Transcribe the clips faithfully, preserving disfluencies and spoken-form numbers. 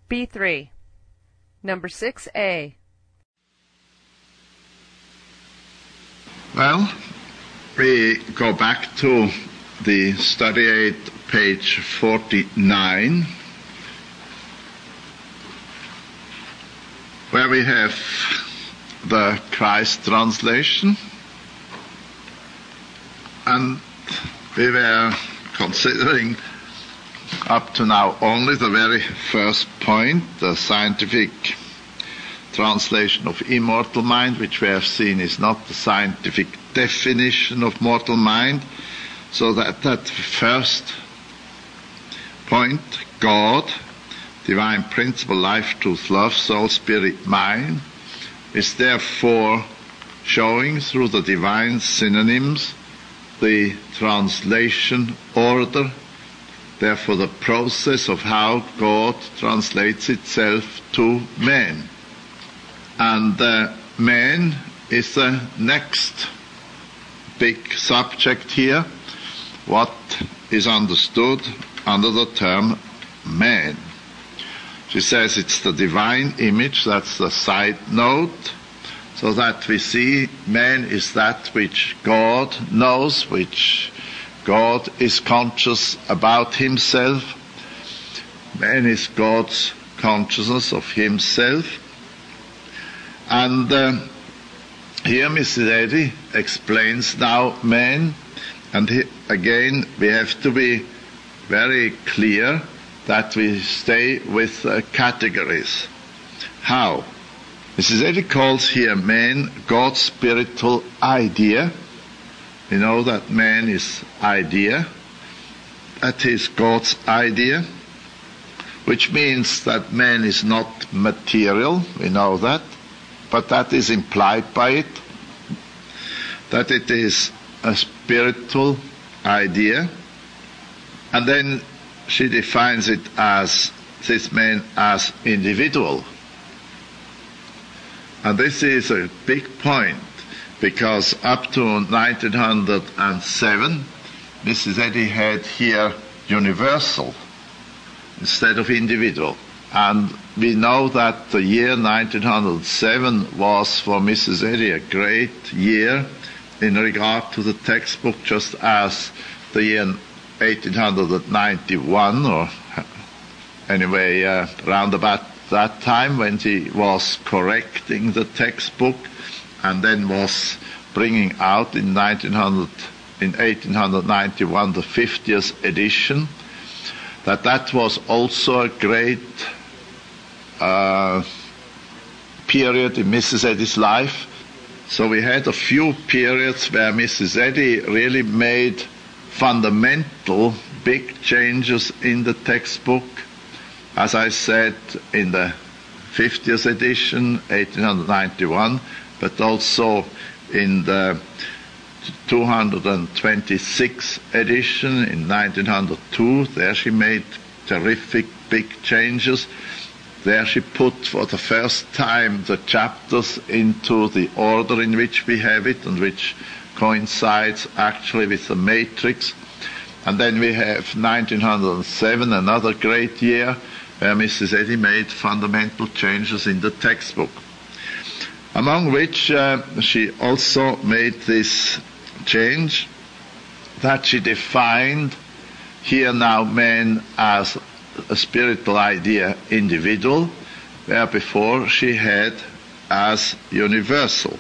B three. Number six A. Well, we go back to the study aid, page forty-nine, where we have the Christ translation, and we were considering up to now only the very first point, the scientific translation of immortal mind, which we have seen is not the scientific definition of mortal mind. So that that first point, God, divine principle, life, truth, love, soul, spirit, mind, is therefore showing through the divine synonyms the translation order, therefore the process of how God translates itself to man. And uh, man is the next big subject here. What is understood under the term man? She says it's the divine image, that's the side note, so that we see man is that which God knows, which God is conscious about himself. Man is God's consciousness of himself. And uh, here Missus Eddy explains now man, and he, again we have to be very clear that we stay with uh, categories. How? Missus Eddy calls here man God's spiritual idea. We know that man is idea. That is God's idea, which means that man is not material. We know that. But that is implied by it, that it is a spiritual idea. And then she defines it as, this man as individual. And this is a big point, because up to nineteen oh seven, Missus Eddy had here universal instead of individual. And we know that the year nineteen oh seven was for Missus Eddy a great year in regard to the textbook, just as the year eighteen ninety-one, or anyway, uh, round about that time when she was correcting the textbook and then was bringing out in nineteen hundred, in eighteen ninety-one the fiftieth edition, that that was also a great uh, period in Missus Eddy's life. So we had a few periods where Missus Eddy really made fundamental big changes in the textbook. As I said, in the fiftieth edition, eighteen ninety-one, but also in the two hundred twenty-sixth edition in nineteen oh two. There she made terrific big changes. There she put for the first time the chapters into the order in which we have it, and which coincides actually with the matrix. And then we have nineteen oh seven, another great year, where Missus Eddy made fundamental changes in the textbook, among which uh, she also made this change that she defined here now man as a spiritual idea individual, where before she had as universal.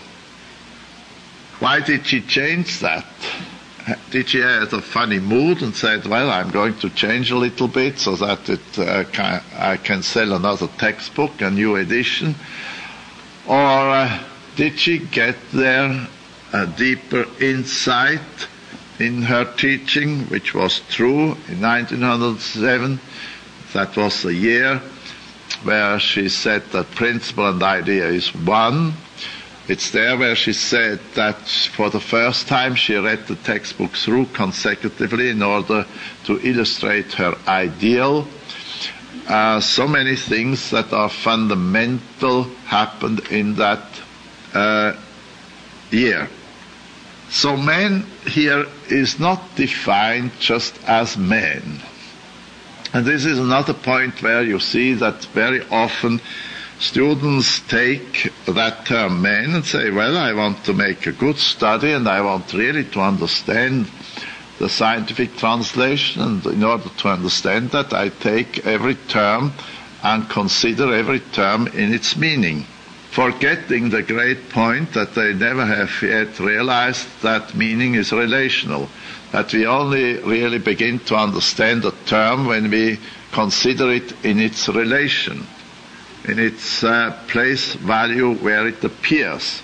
Why did she change that? Did she have a funny mood and said, well, I'm going to change a little bit so that it, uh, can, I can sell another textbook, a new edition? Or uh, did she get there a deeper insight in her teaching, which was true in nineteen oh seven? That was the year where she said that principle and idea is one. It's there where she said that for the first time she read the textbook through consecutively in order to illustrate her ideal. Uh, so many things that are fundamental happened in that uh, year. So man here is not defined just as man. And this is another point where you see that very often students take that term man and say, well, I want to make a good study and I want really to understand the scientific translation, and in order to understand that, I take every term and consider every term in its meaning, forgetting the great point that they never have yet realized that meaning is relational, that we only really begin to understand a term when we consider it in its relation, in its uh, place value where it appears.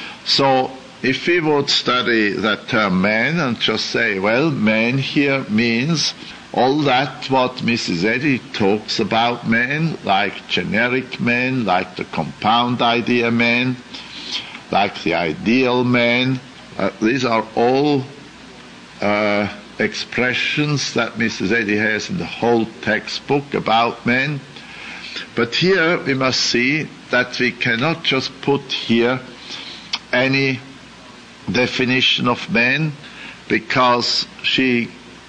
So if we would study that term man and just say, well, man here means all that what Missus Eddy talks about man, like generic man, like the compound idea man, like the ideal man, uh, these are all uh, expressions that Missus Eddy has in the whole textbook about man. But here we must see that we cannot just put here any definition of man, because she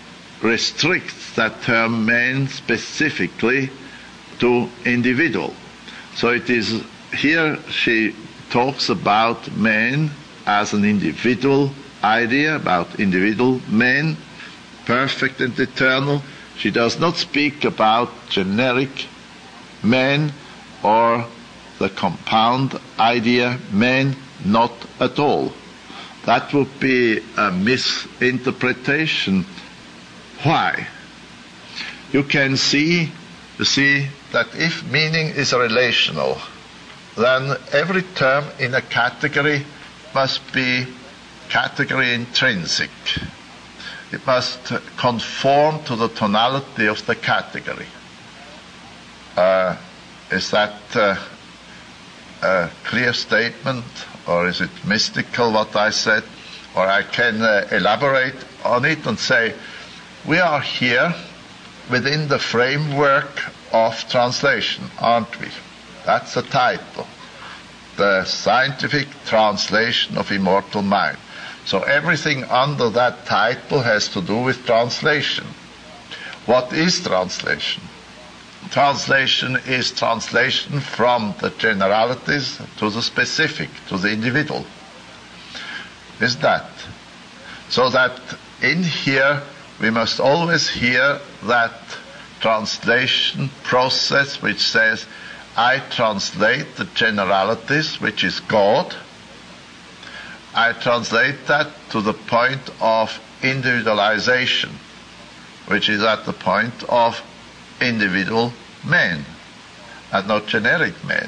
restricts that term man specifically to individual. So it is here she talks about man as an individual idea, about individual man, perfect and eternal. She does not speak about generic man or the compound idea man, not at all. That would be a misinterpretation. Why? You can see, you see that if meaning is relational, then every term in a category must be category intrinsic. It must conform to the tonality of the category. Uh, is that uh, a clear statement, or is it mystical what I said? Or I can uh, elaborate on it and say, we are here within the framework of translation, aren't we? That's the title. The scientific translation of immortal mind. So everything under that title has to do with translation. What is translation? Translation is translation from the generalities to the specific, to the individual. Is that? So that in here we must always hear that translation process which says, I translate the generalities, which is God. I translate that to the point of individualization, which is at the point of individual man, and not generic man.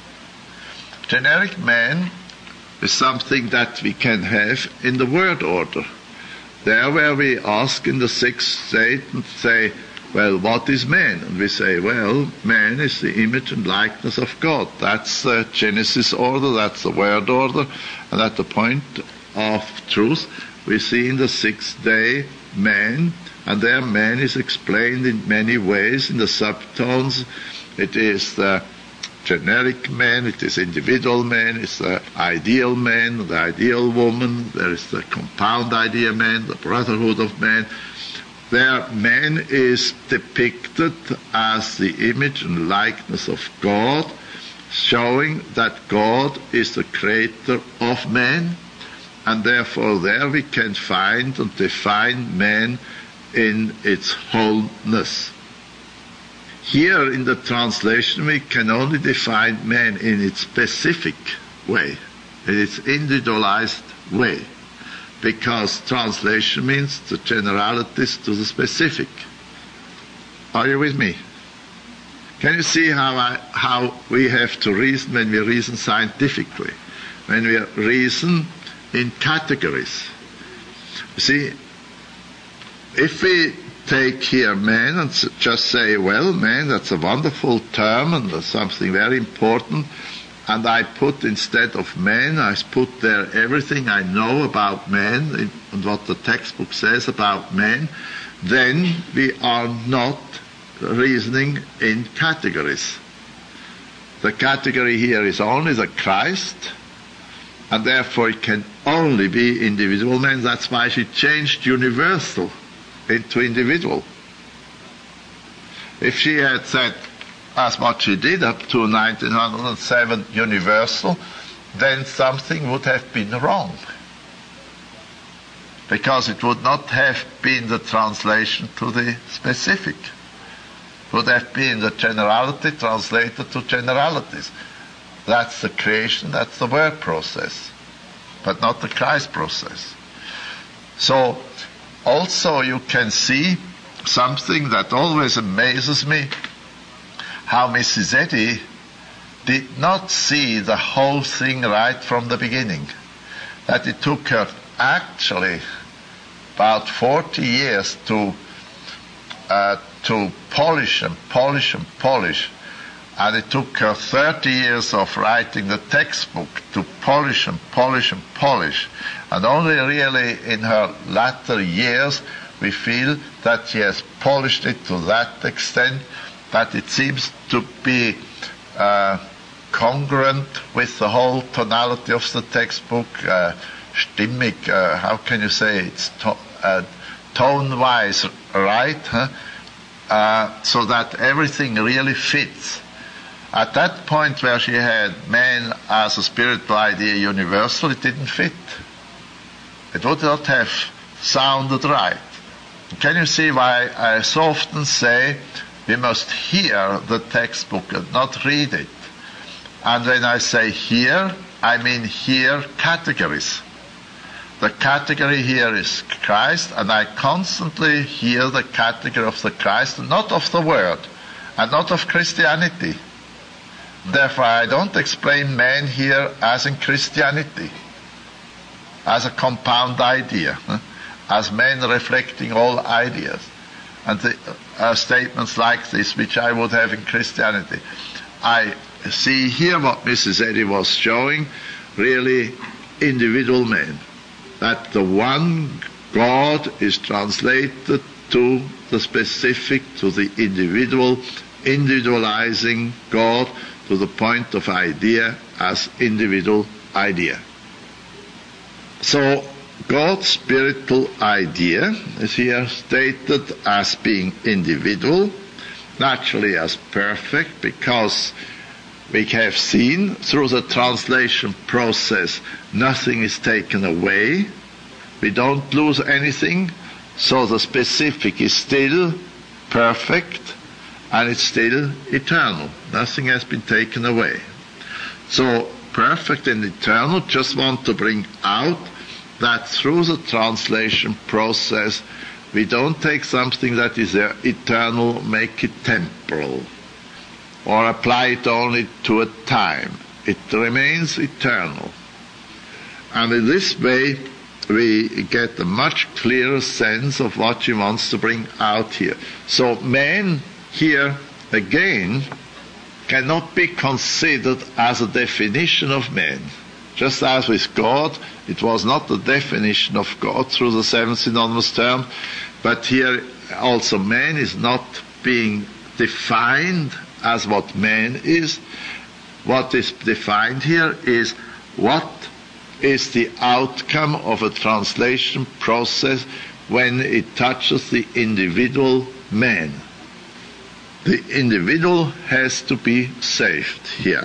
Generic man is something that we can have in the word order. There where we ask in the sixth state and say, well, what is man? And we say, well, man is the image and likeness of God. That's the Genesis order, that's the word order, and at the point of truth, we see in the sixth day man, and there man is explained in many ways in the subtones. It is the generic man, it is individual man, it's the ideal man, the ideal woman, there is the compound idea man, the brotherhood of man. There man is depicted as the image and likeness of God, showing that God is the creator of man, and therefore there we can find and define man in its wholeness. Here in the translation we can only define man in its specific way, in its individualized way, because translation means the generalities to the specific. Are you with me? Can you see how I, how we have to reason when we reason scientifically, when we reason in categories? You see, if we take here man and just say, well, man, that's a wonderful term and that's something very important, and I put instead of man, I put there everything I know about man and what the textbook says about man, then we are not reasoning in categories. The category here is only the Christ, and therefore it can only be individual man. That's why she changed universal into individual. If she had said as what she did up to nineteen oh seven universal, then something would have been wrong. Because it would not have been the translation to the specific. It would have been the generality translated to generalities. That's the creation, that's the word process, but not the Christ process. So, also you can see something that always amazes me, how Missus Eddy did not see the whole thing right from the beginning. That it took her actually about forty years to uh, to polish and polish and polish. And it took her thirty years of writing the textbook to polish and polish and polish. And only really in her latter years we feel that she has polished it to that extent that it seems to be uh, congruent with the whole tonality of the textbook, uh, stimmig, uh, how can you say it's to, uh, tone-wise right, huh? uh, so that everything really fits. At that point where she had man as a spiritual idea universal, it didn't fit. It would not have sounded right. Can you see why I so often say we must hear the textbook and not read it? And when I say hear, I mean hear categories. The category here is Christ, and I constantly hear the category of the Christ, not of the Word, and not of Christianity. Therefore, I don't explain man here as in Christianity, as a compound idea, as man reflecting all ideas, and the uh, statements like this, which I would have in Christianity. I see here what Missus Eddy was showing, really individual man, that the one God is translated to the specific, to the individual, individualizing God to the point of idea as individual idea. So God's spiritual idea is here stated as being individual, naturally as perfect, because we have seen through the translation process nothing is taken away. We don't lose anything, so the specific is still perfect and it's still eternal. Nothing has been taken away. So perfect and eternal, just want to bring out that through the translation process we don't take something that is eternal, make it temporal, or apply it only to a time. It remains eternal. And in this way we get a much clearer sense of what she wants to bring out here. So man here again cannot be considered as a definition of man. Just as with God, it was not the definition of God through the seven synonymous terms, but here also man is not being defined as what man is. What is defined here is what is the outcome of a translation process when it touches the individual man. The individual has to be saved here.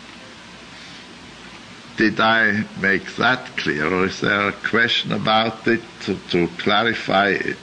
Did I make that clear, or is there a question about it to, to clarify it?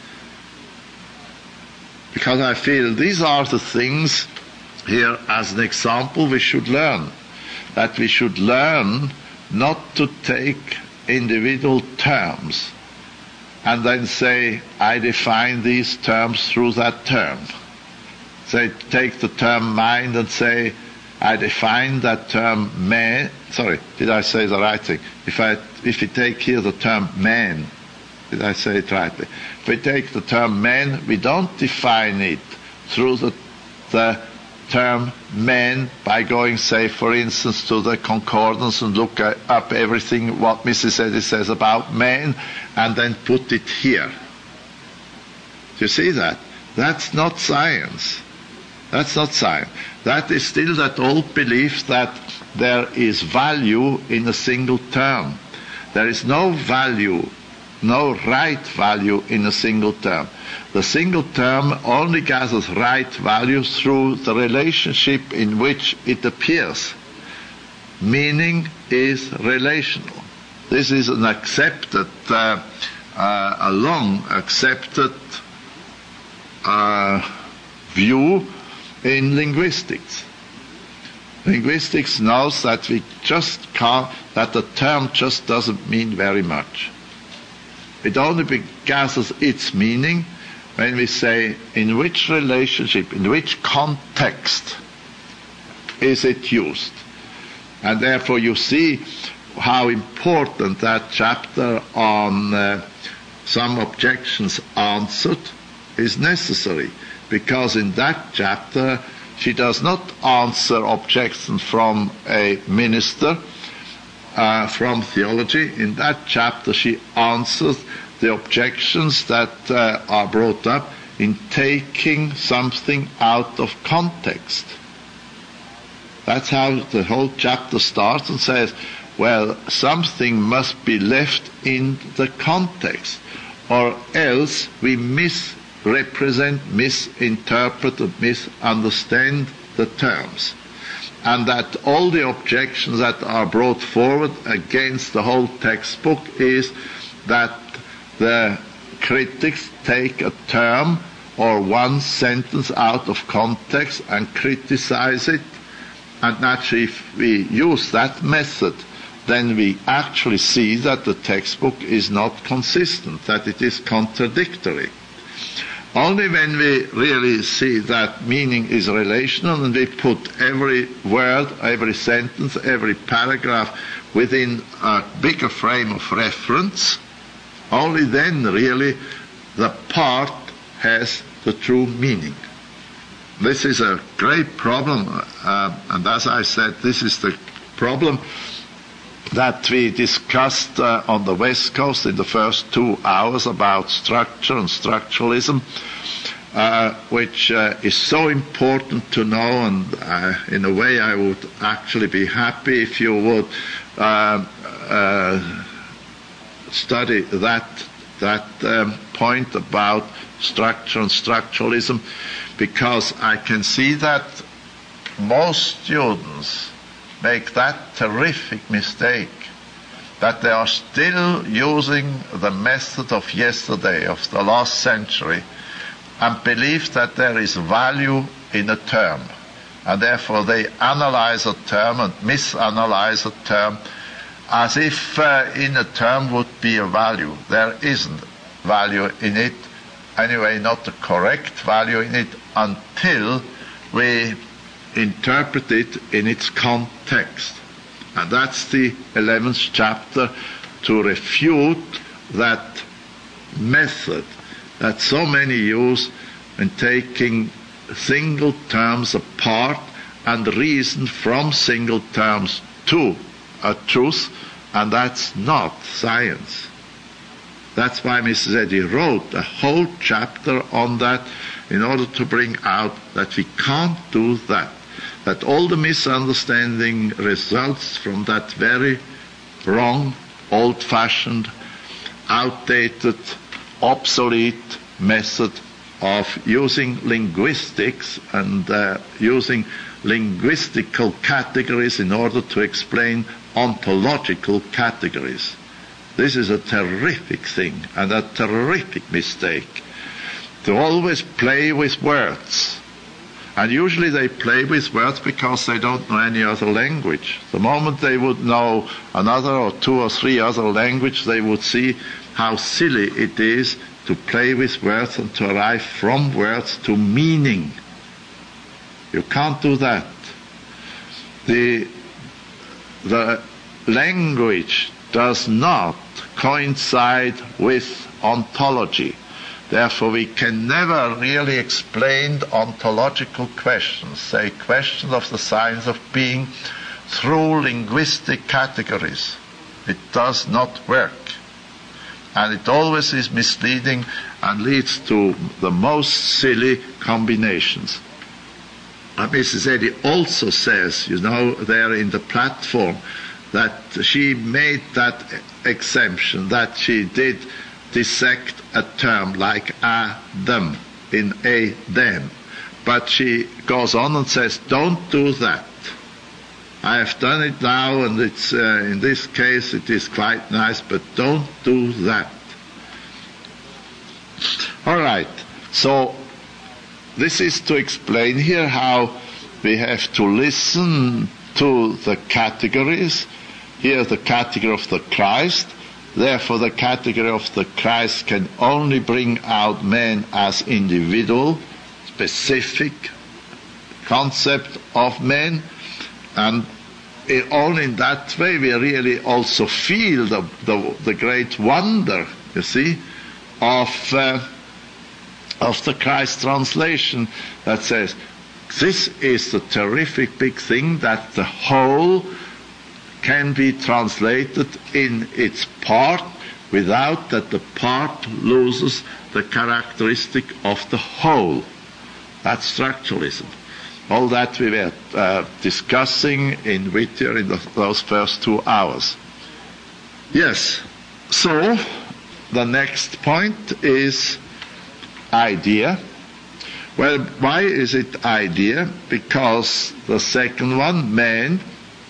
Because I feel these are the things here as an example we should learn. That we should learn not to take individual terms and then say, I define these terms through that term. Say, take the term mind and say, I define that term man. Sorry, did I say the right thing? If I, if we take here the term man, did I say it rightly? If we take the term man, we don't define it through the, the term man by going, say, for instance, to the concordance and look up everything what Missus Eddy says about man and then put it here. Do you see that? That's not science. That's not science. That is still that old belief that there is value in a single term. There is no value no right value in a single term. The single term only gathers right value through the relationship in which it appears. Meaning is relational. This is an accepted, uh, uh, a long accepted uh, view in linguistics. Linguistics knows that we just can't, that the term just doesn't mean very much. It only be, gathers its meaning when we say in which relationship, in which context is it used. And therefore you see how important that chapter on uh, some objections answered is necessary, because in that chapter she does not answer objections from a minister, uh, from theology. In that chapter she answers the objections that uh, are brought up in taking something out of context. That's how the whole chapter starts and says, well, something must be left in the context, or else we misrepresent, misinterpret, and misunderstand the terms. And that all the objections that are brought forward against the whole textbook is that the critics take a term or one sentence out of context and criticize it. And naturally, if we use that method, then we actually see that the textbook is not consistent, that it is contradictory. Only when we really see that meaning is relational and we put every word, every sentence, every paragraph within a bigger frame of reference, only then really the part has the true meaning. This is a great problem, uh, and as I said, this is the problem that we discussed uh, on the West Coast in the first two hours about structure and structuralism, uh, which uh, is so important to know, and uh, in a way I would actually be happy if you would uh, uh, study that, that um, point about structure and structuralism, because I can see that most students make that terrific mistake, that they are still using the method of yesterday, of the last century, and believe that there is value in a term. And therefore they analyze a term and misanalyze a term as if uh, in a term would be a value. There isn't value in it, anyway not the correct value in it, until we interpret it in its context. And that's the eleventh chapter, to refute that method that so many use in taking single terms apart and reason from single terms to a truth, and that's not science. That's why Missus Eddy wrote a whole chapter on that, in order to bring out that we can't do that, that all the misunderstanding results from that very wrong, old-fashioned, outdated, obsolete method of using linguistics and uh, using linguistical categories in order to explain ontological categories. This is a terrific thing and a terrific mistake, to always play with words. And usually they play with words because they don't know any other language. The moment they would know another or two or three other languages, they would see how silly it is to play with words and to arrive from words to meaning. You can't do that. The, the language does not coincide with ontology. Therefore, we can never really explain ontological questions, say questions of the science of being, through linguistic categories. It does not work. And it always is misleading and leads to the most silly combinations. And Missus Eddy also says, you know, there in the platform, that she made that exemption, that she did dissect a term like Adam in a them. But she goes on and says, don't do that. I have done it now, and it's uh, in this case it is quite nice, but don't do that. All right, so this is to explain here how we have to listen to the categories. Here the category of the Christ. Therefore the category of the Christ can only bring out man as individual, specific concept of man, and only in that way we really also feel the, the, the great wonder, you see, of uh, of the Christ translation that says, this is the terrific big thing that the whole can be translated in its part without that the part loses the characteristic of the whole. That's structuralism. All that we were uh, discussing in Whittier in the, those first two hours. Yes, so the next point is idea. Well, why is it idea? Because the second one, man,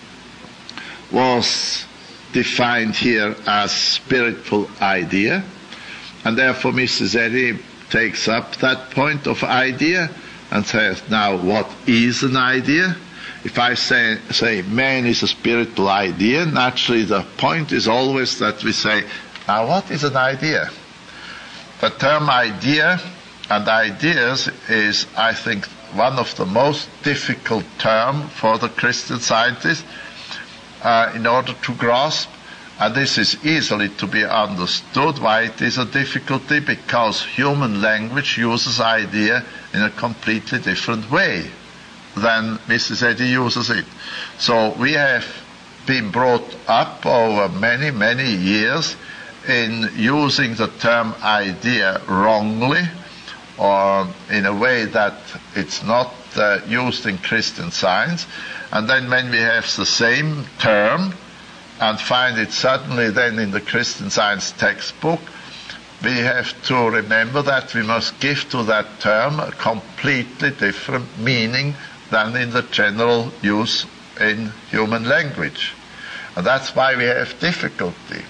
was defined here as spiritual idea, and therefore Missus Eddy takes up that point of idea and says, now what is an idea? If I say, say man is a spiritual idea, naturally the point is always that we say, now what is an idea? The term idea and ideas is, I think, one of the most difficult terms for the Christian scientist uh, in order to grasp. And this is easily to be understood. Why it is a difficulty? Because human language uses idea in a completely different way than Missus Eddy uses it. So we have been brought up over many, many years in using the term idea wrongly, or in a way that it's not uh, used in Christian Science. And then when we have the same term and find it suddenly then in the Christian Science textbook, we have to remember that we must give to that term a completely different meaning than in the general use in human language. And that's why we have difficulty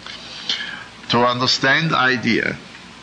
to understand idea.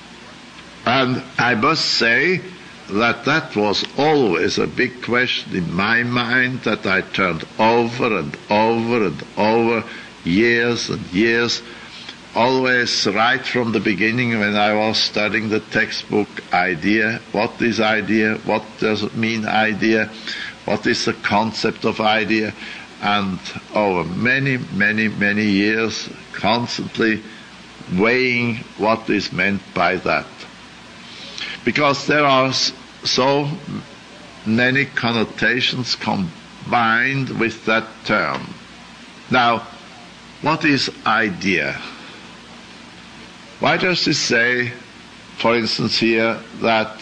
And I must say that that was always a big question in my mind that I turned over and over and over, years and years, always right from the beginning when I was studying the textbook, idea. What is idea? What does it mean, idea? What is the concept of idea? And over many, many, many years, constantly weighing what is meant by that. Because there are so many connotations combined with that term. Now, what is idea? Why does it say, for instance here, that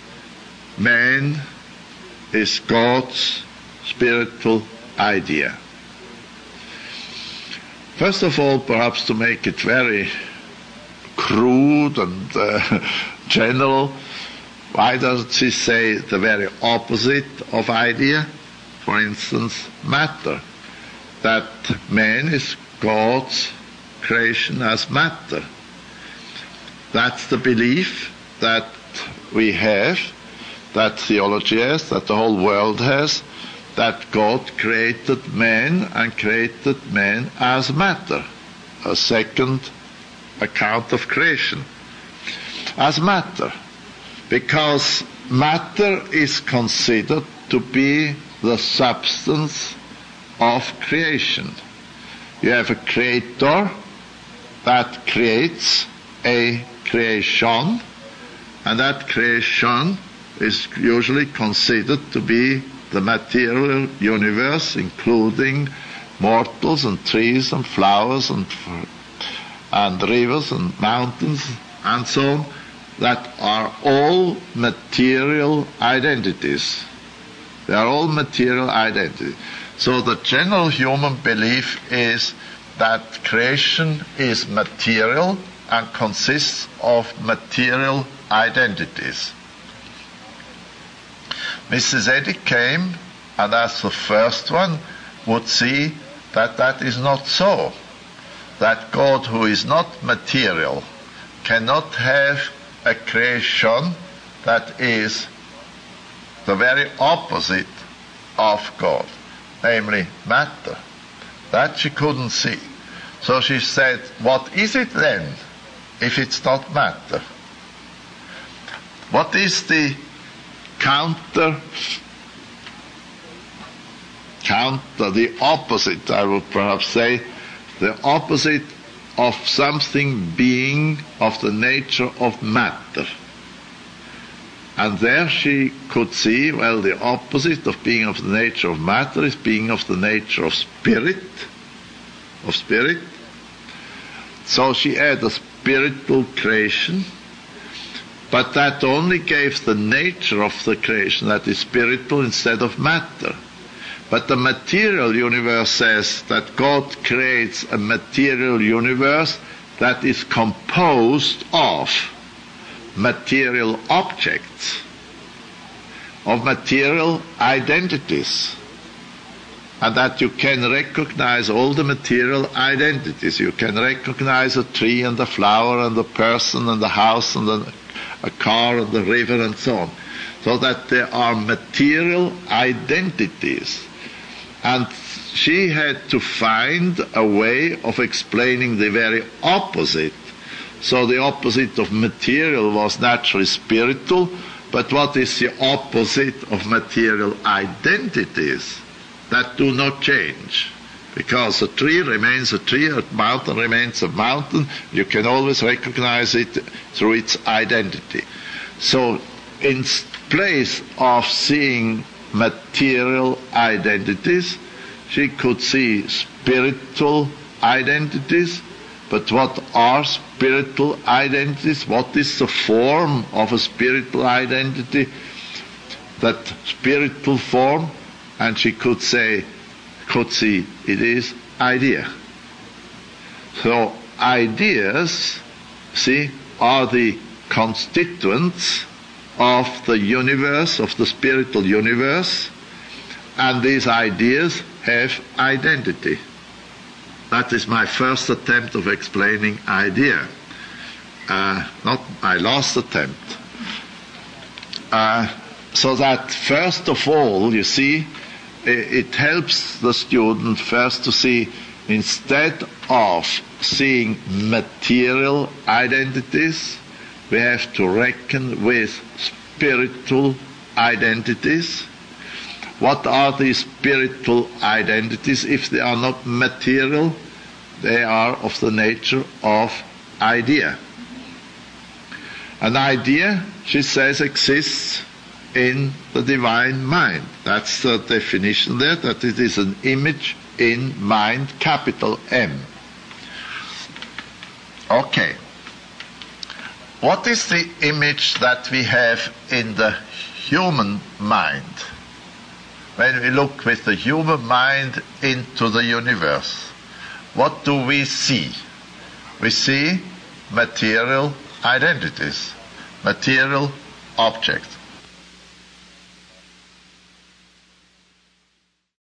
man is God's spiritual idea? First of all, perhaps to make it very crude and uh, general, why doesn't he say the very opposite of idea? For instance, matter. That man is God's creation as matter. That's the belief that we have, that theology has, that the whole world has, that God created man and created man as matter. A second account of creation. As matter. Because matter is considered to be the substance of creation. You have a creator that creates a creation, and that creation is usually considered to be the material universe, including mortals and trees and flowers and, and rivers and mountains and so on, that are all material identities. They are all material identities. So the general human belief is that creation is material, and consists of material identities. Missus Eddy came and as the first one would see that that is not so, that God, who is not material, cannot have a creation that is the very opposite of God, namely matter. That she couldn't see. So she said, what is it then if it's not matter? What is the counter, counter, the opposite, I would perhaps say, the opposite of something being of the nature of matter? And there she could see, well, the opposite of being of the nature of matter is being of the nature of spirit, of spirit. So she had a spiritual creation, but that only gave the nature of the creation, that is spiritual instead of matter. But the material universe says that God creates a material universe that is composed of material objects, of material identities, and that you can recognize all the material identities. You can recognize a tree and a flower and a person and a house and a, a car and a river and so on, so that there are material identities. And she had to find a way of explaining the very opposite. So the opposite of material was naturally spiritual, but what is the opposite of material identities? That do not change. Because a tree remains a tree, a mountain remains a mountain. You can always recognize it through its identity. So in place of seeing material identities, she could see spiritual identities. But what are spiritual identities? What is the form of a spiritual identity? That spiritual form, and she could say, could see it is idea. So ideas, see, are the constituents of the universe, of the spiritual universe, and these ideas have identity. That is my first attempt of explaining idea, uh, not my last attempt. Uh, so that first of all, you see, it helps the student first to see, instead of seeing material identities, we have to reckon with spiritual identities. What are these spiritual identities? If they are not material, they are of the nature of idea. An idea, she says, exists in the divine mind. That's the definition there, that it is an image in mind, capital M. Okay. What is the image that we have in the human mind? When we look with the human mind into the universe, what do we see? We see material identities, material objects.